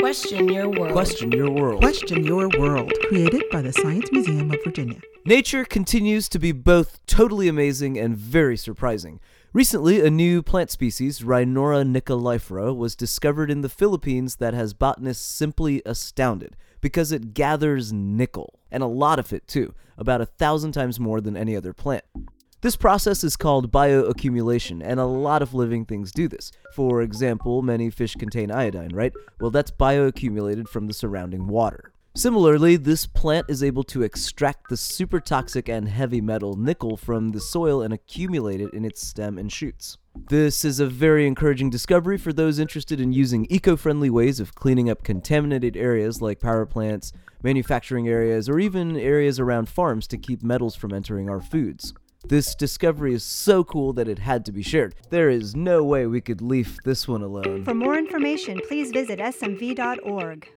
Question your world. Question your world. Question your world. Created by the Science Museum of Virginia. Nature continues to be both totally amazing and very surprising. Recently, a new plant species, Rhinora nicolifera, was discovered in the Philippines that has botanists simply astounded because it gathers nickel, and a lot of it too, about 1,000 times more than any other plant. This process is called bioaccumulation, and a lot of living things do this. For example, many fish contain iodine, right? Well, that's bioaccumulated from the surrounding water. Similarly, this plant is able to extract the super toxic and heavy metal nickel from the soil and accumulate it in its stem and shoots. This is a very encouraging discovery for those interested in using eco-friendly ways of cleaning up contaminated areas like power plants, manufacturing areas, or even areas around farms to keep metals from entering our foods. This discovery is so cool that it had to be shared. There is no way we could leave this one alone. For more information, please visit smv.org.